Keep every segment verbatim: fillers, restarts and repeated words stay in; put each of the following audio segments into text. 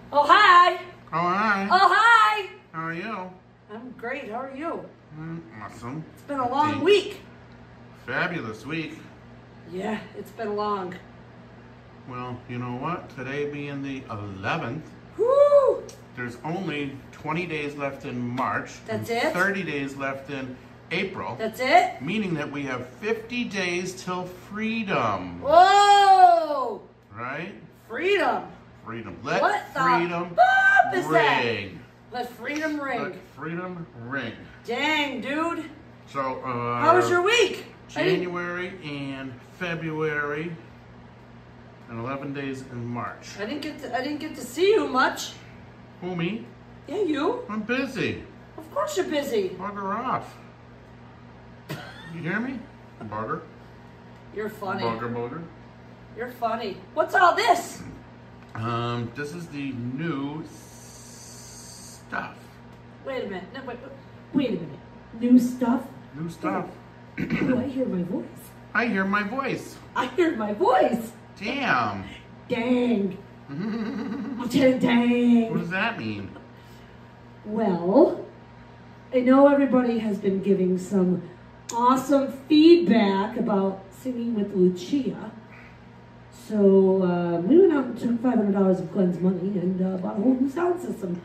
Oh, hi. Oh, hi. Oh, hi. How are you? I'm great. How are you? Mm, awesome. It's been a long Thanks. week. Fabulous week. Yeah, it's been long. Well, you know what? Today being the eleventh, Woo! there's only twenty days left in March. That's and it? thirty days left in April. That's it? Meaning that we have fifty days till freedom. Whoa! Right? Freedom. Freedom. Let What the freedom bop is that? ring. Let freedom ring. Let freedom ring. Dang, dude. So, uh, How was your week? I didn't- January and February, and eleven days in March. I didn't get to, I didn't get to see you much. Who, me? Yeah, you. I'm busy. Of course you're busy. Bugger off. You hear me? Bugger. You're funny. Bugger, bugger. You're funny. What's all this? Um, this is the new s- stuff. Wait a minute. No, wait, wait. Wait a minute. New stuff? New stuff. Oh, I hear my voice. I hear my voice. I hear my voice. Damn. Dang. What I'm telling dang. does that mean? Well, I know everybody has been giving some awesome feedback about singing with Lucia. So uh, we went out and took five hundred dollars of Glenn's money and uh, bought a whole new sound system.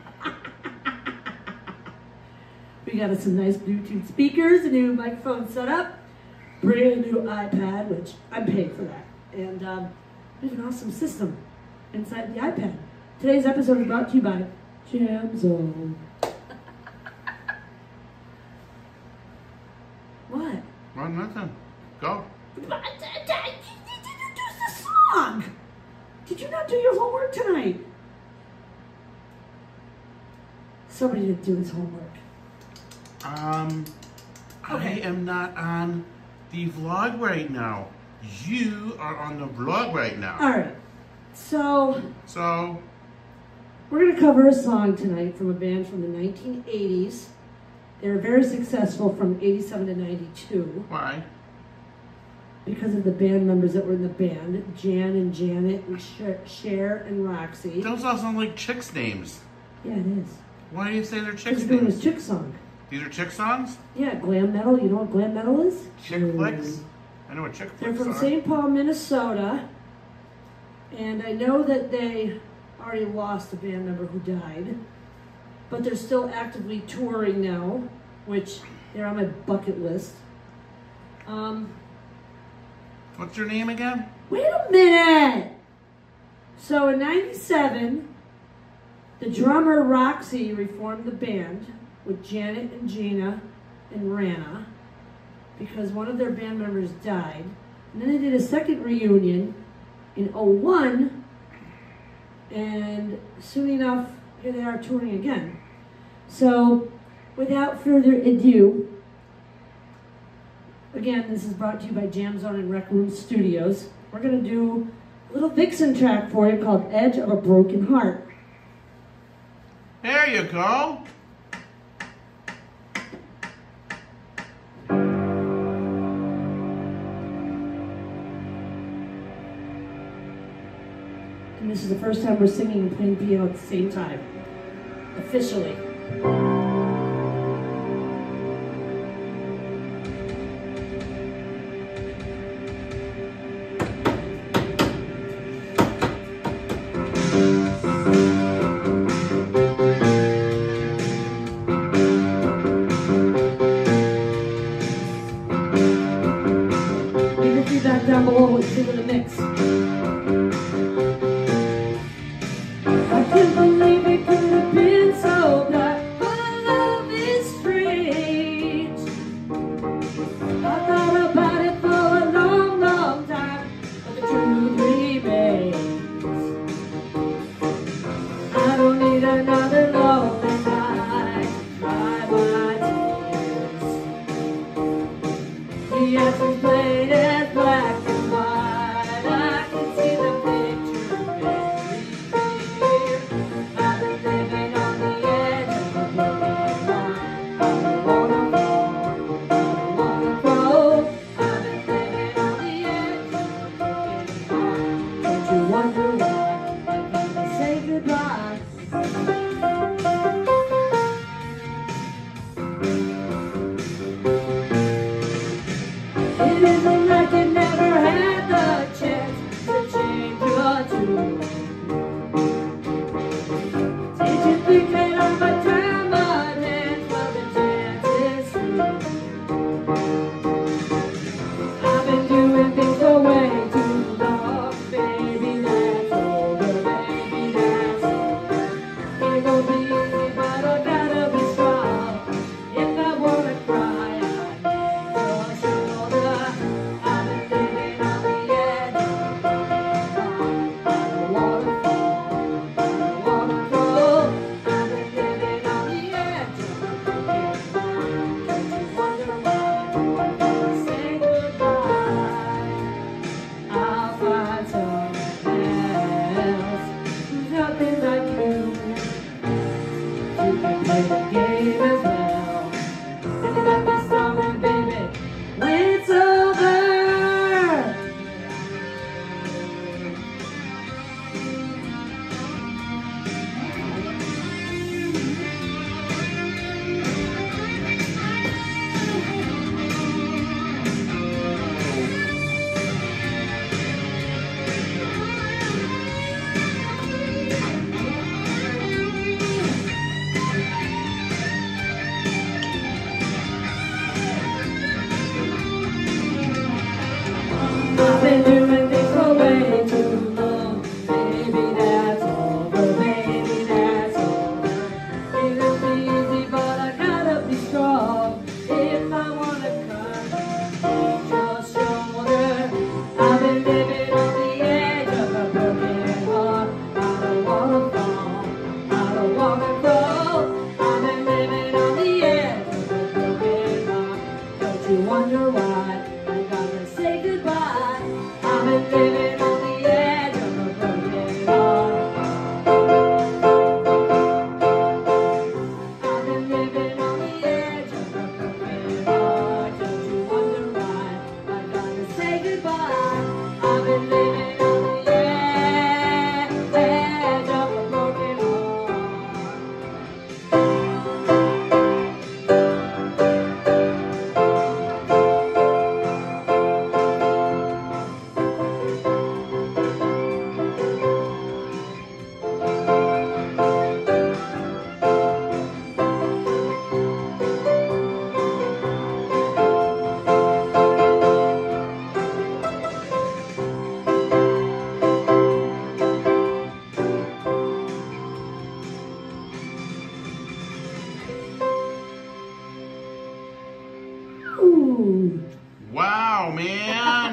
We got us some nice Bluetooth speakers, a new microphone setup, brand new iPad, which I'm paying for that. And um, we have an awesome system inside the iPad. Today's episode is brought to you by Jam Zone. What? Well, nothing. Go. Did you introduce the song? Did you not do your homework tonight? Somebody didn't do his homework. Um, Okay. I am not on the vlog right now. You are on the vlog right now. All right. So So, we're going to cover a song tonight from a band from the nineteen eighties. They were very successful from eighty-seven to ninety-two why? because of the band members that were in the band, Jan and Janet and Cher, Cher and Roxy. Those all sound like chicks' names. Yeah, it is. Why do you say they're Because chicks' they're doing this names? chick song. These are chick songs? Yeah, glam metal. You know what glam metal is? Chick flicks? I know what chick They're flicks from are. Saint Paul, Minnesota. And I know that they already lost a band member who died. But they're still actively touring now, which they're on my bucket list. Um, What's your name again? wait a minute! So in ninety-seven, the drummer Roxy reformed the band with Janet and Gina and Rana because one of their band members died. And then they did a second reunion in oh one, and soon enough, here they are touring again. So, without further ado, again, this is brought to you by Jam Zone and Rec Room Studios. We're going to do a little Vixen track for you called Edge of a Broken Heart. There you go. And this is the first time we're singing and playing piano at the same time, officially. Leave your feedback down below what you think of the mix. I can't believe it could have been so black, but love is strange. I thought about it for a long, long time, but the truth remains. I don't need another lonely night, dry my tears. The answer's plain as black and white. I can see the picture very clear. I've been living on the edge of a broken heart. I don't wanna fall, I don't wanna go. I've been living on the edge of a broken heart. Don't you wonder why I come to say goodbye?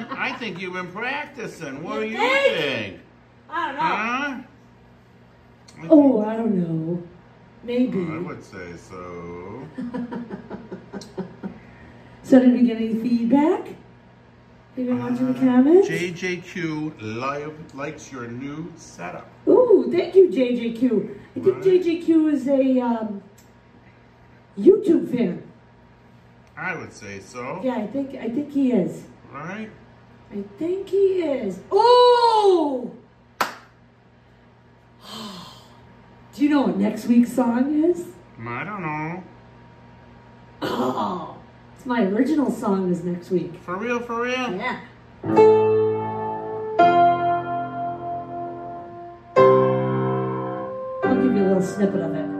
been, I think you've been practicing. What You do you think? think? I don't know. Huh? I Oh, I don't know. Maybe. think- I would say so. So did we get any feedback? Have you been watching the comments? J J Q live likes your new setup. Ooh, thank you, J J Q. I think Right. J J Q is a um, YouTube fan. I would say so. Yeah, I think I think he is. Right? I think he is. Ooh! Do you know what next week's song is? I don't know. Oh, it's my original song is next week. For real, for real? Yeah. I'll give you a little snippet of it.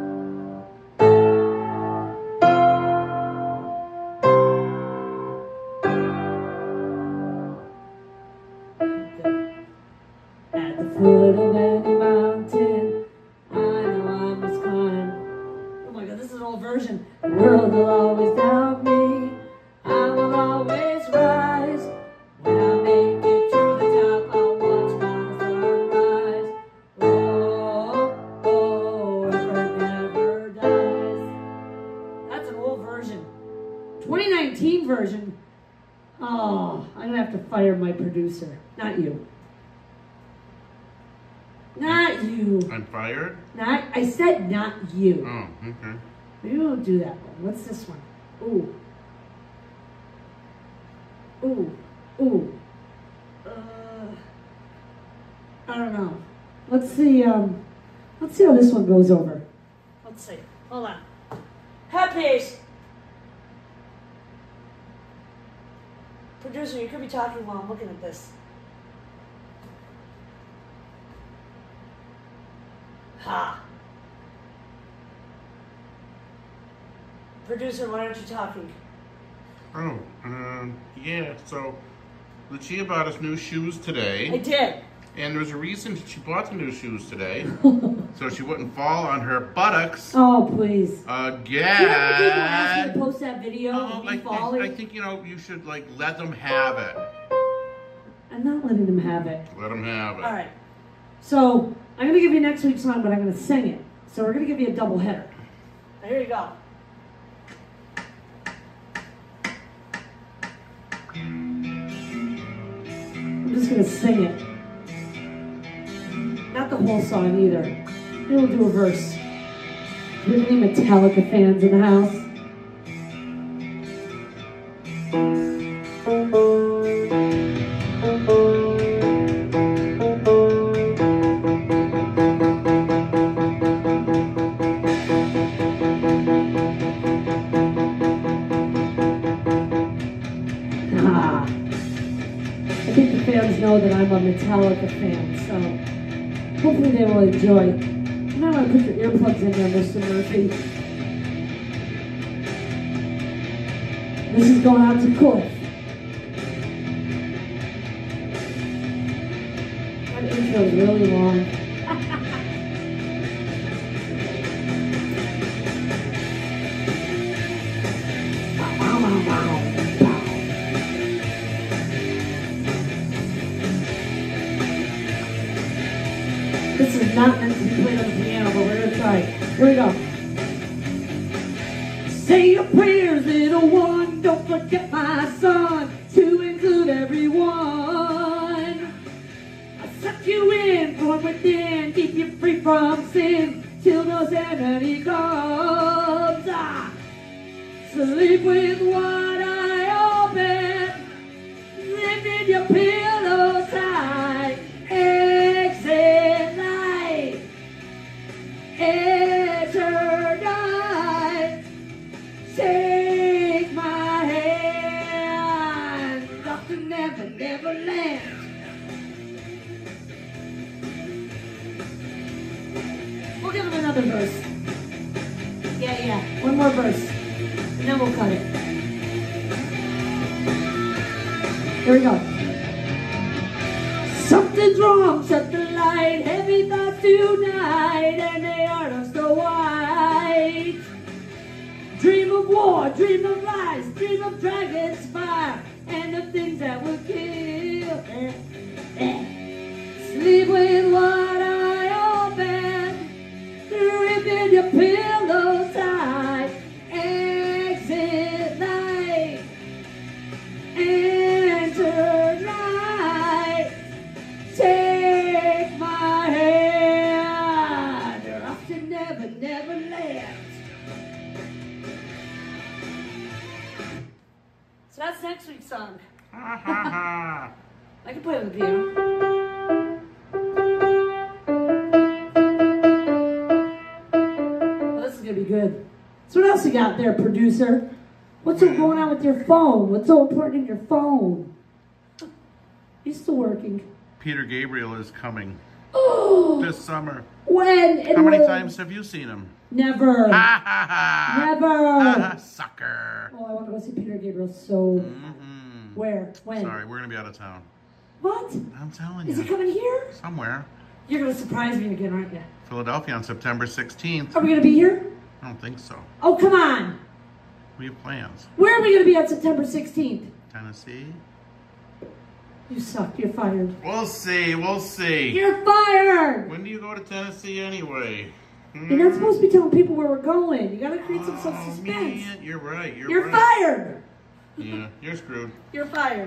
At the foot of any mountain, I know I must climb. Oh my God, this is an old version. The world will always doubt me. I will always rise. When I make it to the top, I'll watch my sunrise. Oh, oh, effort never dies. That's an old version. twenty nineteen version. Oh, I'm gonna have to fire my producer. Not you. Not you. I'm fired? Not. I said not you. Oh, okay. Maybe we'll do that one. What's this one? Ooh. Ooh. Ooh. Uh, I don't know. Let's see, um, let's see how this one goes over. Let's see. Hold on. Happy. Producer, you could be talking while I'm looking at this. Ha. Producer, why aren't you talking? Oh, um, yeah, so Lucia bought us new shoes I today. did. And there's a reason she bought the new shoes today. So she wouldn't fall on her buttocks Oh, please. again. Do you have people ask me to post that video Oh, of I, me think, falling? I think, you know, you should, like, let them have it. I'm not letting them have it. Let them have it. All right. So, I'm going to give you next week's song, but I'm going to sing it. So we're going to give you a double header. Now, here you go. I'm just going to sing it. Not the whole song either. Maybe we'll do a verse. Do we have any Metallica fans in the house? Ah. I think the fans know that I'm a Metallica fan, so hopefully they will enjoy. You might want to put your earplugs in there, Mister Murphy. This is going out to Cliff. That intro is really long. This is not meant to be played on the piano, but we're going to try. Here we go. Say your prayers, little one. Don't forget my son to include everyone. I suck you in from within, keep you free from sin till those enemy comes. Ah, sleep with one eye open, lifting your pillow tight. Exit light, eternite. Take my hand, off to never, never land. We'll give him another verse. Yeah, yeah, one more verse, and then we'll cut it. Here we go. Something's wrong, shut the light, heavy thoughts tonight, and they aren't so white. Dream of war, dream of lies, dream of dragons fire, and the things that will kill. Sleep with one eye open, ripping your pillow tight. Exit light, enter night. Take my hand, you're off to never, never land. So that's next week's song. Ha ha ha. I can play on the piano. Well, this is gonna be good. So what else you got there, producer? What's so going on with your phone? What's so important in your phone? He's still working. Peter Gabriel is coming Oh, this summer. when? And How many when? times have you seen him? Never. Ha ha ha. Never. Ha, sucker. Oh, I want to go see Peter Gabriel so. Mm-hmm. Where? When? Sorry, we're gonna be out of town. What? I'm telling Is you. he coming here? Somewhere. You're gonna surprise me again, aren't you? Philadelphia on September sixteenth. Are we gonna be here? I don't think so. Oh, come on. We have plans. Where are we gonna be on September sixteenth? Tennessee? You suck. You're fired. We'll see, we'll see. You're fired. When do you go to Tennessee anyway? You're not supposed to be telling people where we're going. You gotta create some sort of Oh, suspense. man, you're right, you're, You're right. fired. Yeah, you're screwed. You're fired.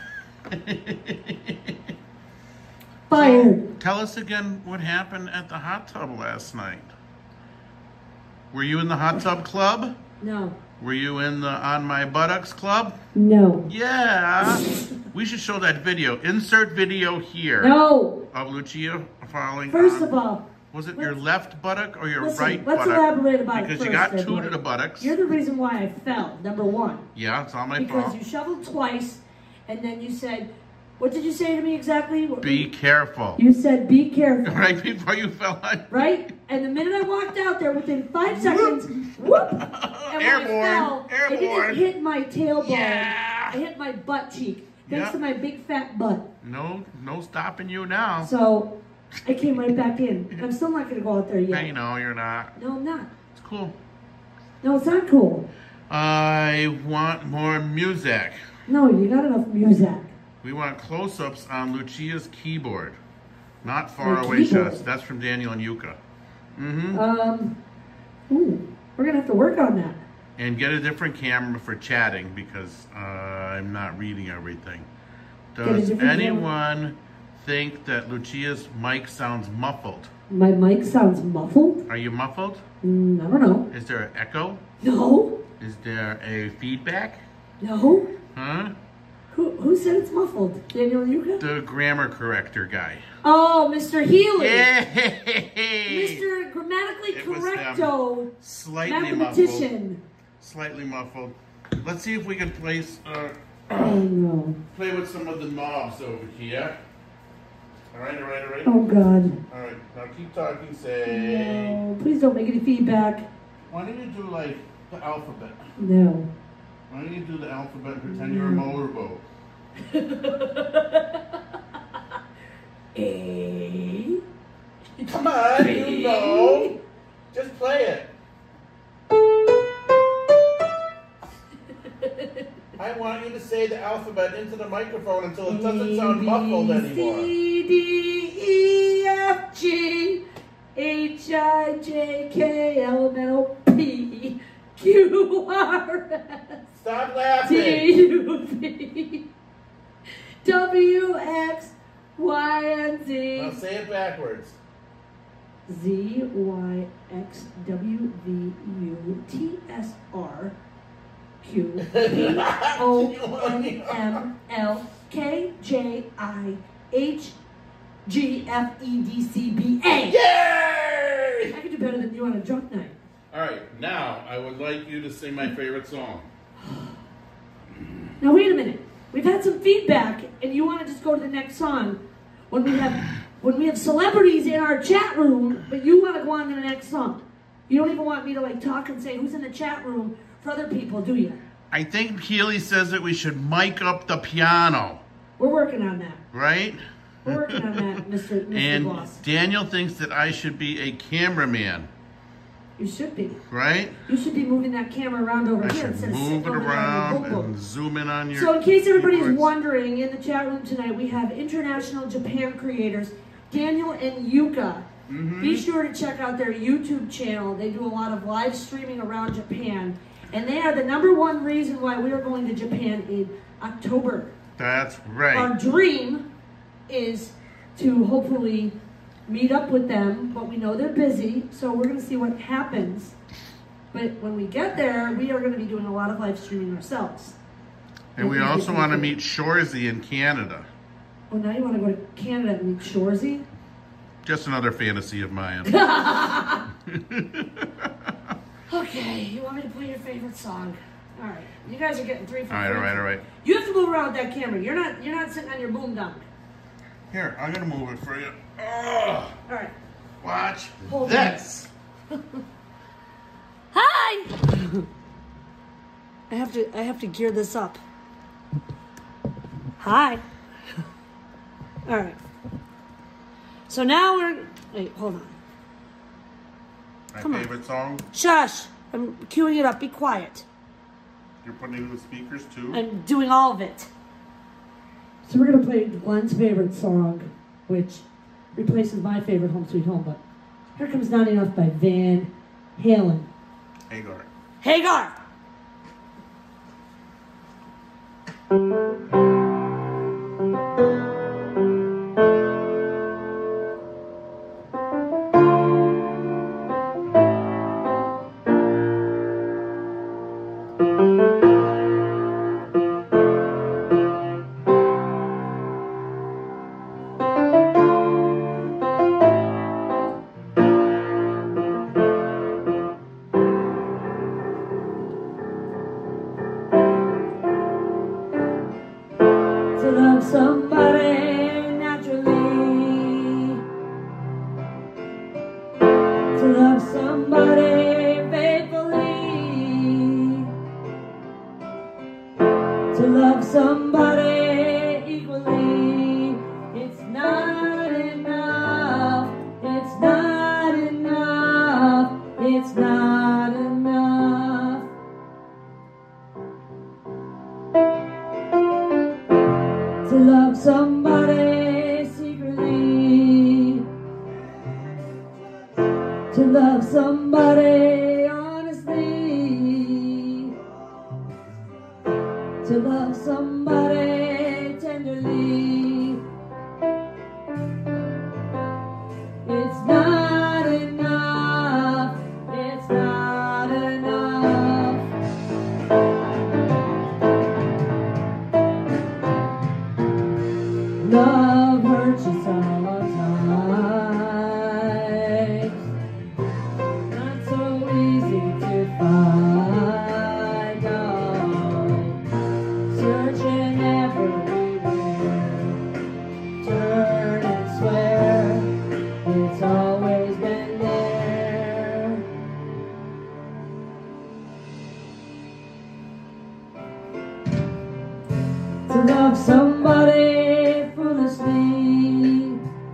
Fired. Tell us again what happened at the hot tub last night. Were you in the hot tub club? No. Were you in the On My Buttocks club? No. Yeah. We should show that video. Insert video here. No. Of Lucia falling First on- of all, Was it your left buttock or your listen, right let's buttock? elaborate about it Because first. you got two February. to the buttocks. You're the reason why I fell, number one. Yeah, it's all my Because fault. you shoveled twice, and then you said, what did you say to me exactly? Be careful. You said, be careful. Right before you fell on. Right? And the minute I walked out there, within five seconds, whoop! And when Airborne, I fell, I airborne. didn't hit my tailbone. Yeah. I hit my butt cheek, thanks Yeah. to my big fat butt. No, no stopping you now. So I came right back in. I'm still not going to go out there yet. I know you're not. No, I'm not. It's cool. No, it's not cool. I want more music. No, you got enough music. We want close-ups on Lucia's keyboard. Not My far-away keyboard? shots. That's from Daniel and Yuka. Mm-hmm. Um, ooh, we're going to have to work on that. And get a different camera for chatting because uh, I'm not reading everything. Get a Does different anyone think that Lucia's mic sounds muffled? My mic sounds muffled? Are you muffled? Mm, I don't know. Is there an echo? No. Is there a feedback? No. Huh? Who, who said it's muffled? Daniel Yuka? The grammar corrector guy. Oh, Mister Healy. Yay! Mister Grammatically It was Correcto. Slightly muffled. Mathematician. Slightly muffled. Let's see if we can place, uh, Oh, no. play with some of the knobs over here. All right, all right, all right. Oh, God. All right, now keep talking. Say. No. Please don't make any feedback. Why don't you do like the alphabet? No. Why don't you do the alphabet and pretend you're a motorboat? A. Come on, you know. Just play it. I want you to say the alphabet into the microphone until it doesn't sound muffled anymore. C, D, E, F, G, H, I, J, K, L, M, N, O, P, Q, R, S, Stop T, laughing. U, V, W, X, Y, and Now Z. say it backwards. Z, Y, X, W, V, U, T, S, R, Q, P, O, N, M, L, K, J, I, H, G, F, E, D, C, B, A. Yay! I could do better than you on a drunk night. All right, now I would like you to sing my favorite song. Now wait a minute. We've had some feedback, and you want to just go to the next song when we have when we have celebrities in our chat room, but you want to go on to the next song. You don't even want me to like talk and say who's in the chat room for other people, do you? I think Healy says that we should mic up the piano, We're working on that. right? We're working on that, Mister Mister And Boss. Daniel thinks that I should be a cameraman. You should be. Right? You should be moving that camera around over I here should instead of move sitting it over there on around your book. and zoom in on your So in case everybody's keyboards. wondering, in the chat room tonight, we have international Japan creators, Daniel and Yuka. Mm-hmm. Be sure to check out their YouTube channel. They do a lot of live streaming around Japan. And they are the number one reason why we are going to Japan in October. That's right. Our dream is to hopefully meet up with them, but we know they're busy, so we're going to see what happens. But when we get there, we are going to be doing a lot of live streaming ourselves. And we also want to meet Shorzy in Canada. Oh, now you want to go to Canada and meet Shorzy? Just another fantasy of mine. Okay, you want me to play your favorite song? All right, you guys are getting three for All right, free. all right, all right. You have to move around with that camera. You're not. You're not sitting on your boom dunk. Here, I'm gonna move it for you. Oh, All right. watch Hold this. Hi. I have to. I have to gear this up. Hi. All right. So now we're. Wait, hold on. My Come on. favorite song. Shush. I'm queuing it up. Be quiet. You're putting it in the speakers too. I'm doing all of it. So we're gonna play Glenn's favorite song, which replaces my favorite Home Sweet Home. But here comes Not Enough by Van Halen. Hagar. Hagar. To love somebody naturally, to love somebody faithfully, to love somebody equally. It's not enough, it's not enough, it's not enough. To love somebody secretly, to love somebody honestly, to love somebody tenderly. It's not enough, it's not enough. Love hurts you sometimes, not so easy to find out. Searching everywhere, turn and swear, it's always been there. To love somebody foolishly,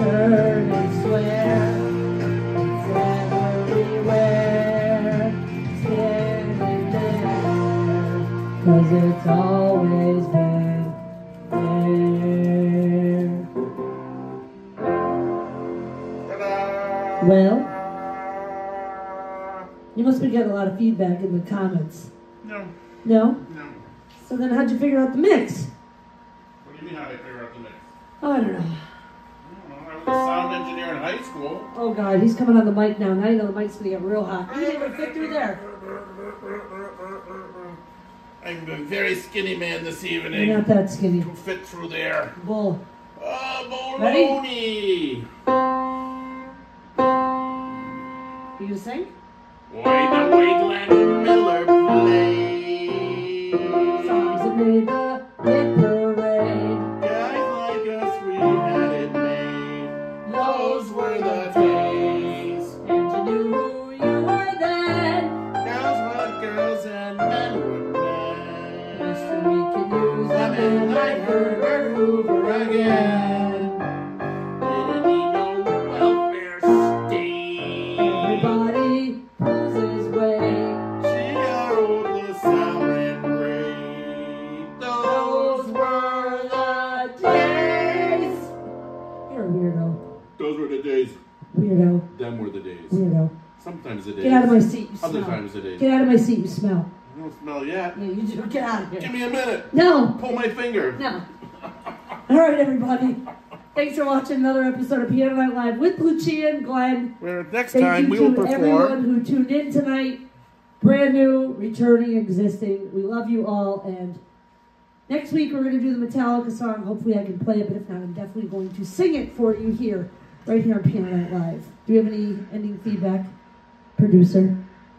turn and swear. Forever beware, standing there, 'cause it's always been there. Ta-da! Well, you must be getting a lot of feedback in the comments. No, No? no. So then how'd you figure out the mix? What do you mean how did I figure out the mix? Oh, I don't know. I don't know. I was a sound engineer in high school. Oh God, he's coming on the mic now. Now you know the mic's gonna get real hot. You didn't even fit through there. I'm a very skinny man this evening. You're not that skinny. To fit through there. Bull. Oh, baloney! You gonna sing? Why the way Glenn Miller plays. Songs that made the hit parade. Guys like us, we had it made. Those were the days. And you knew who you were then. Girls were girls and men were men. History can use them And and like her over again. Didn't need no welfare state. Everybody pulls his weight. She got old LaSalle and Ray. Those were the days. You're a weirdo. Those were the days. Weirdo. Them were the days. Weirdo. Sometimes the days. Get out of my seat, you Other smell. times the days. Get out of my seat, you smell. I don't smell yet. Yeah, you do. Get out of Give here. me a minute. No. Pull my finger. No. All right, everybody. Thanks for watching another episode of Piano Night Live with Lucia and Glenn. Where next Thank time you we will to everyone perform. who tuned in tonight. Brand new, returning, existing. We love you all. And next week we're going to do the Metallica song. Hopefully I can play it, but if not, I'm definitely going to sing it for you here, right here on Piano Night Live. Do you have any ending feedback, producer?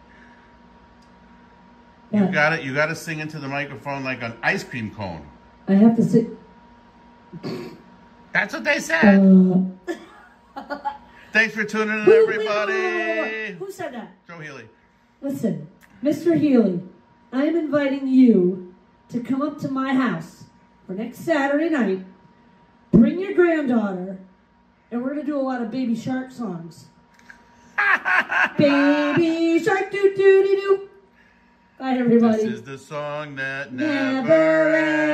You Yeah. got it. You got to sing into the microphone like an ice cream cone. I have to sit. That's what they said. Uh, Thanks for tuning in, who- wait, wait, wait, wait, wait. everybody. Who said that? Joe Healy. Listen, Mister Healy, I'm inviting you to come up to my house for next Saturday night. Bring your granddaughter, and we're going to do a lot of Baby Shark songs. Baby Shark, doo doo doo doo. Bye, everybody. This is the song that Never never ends.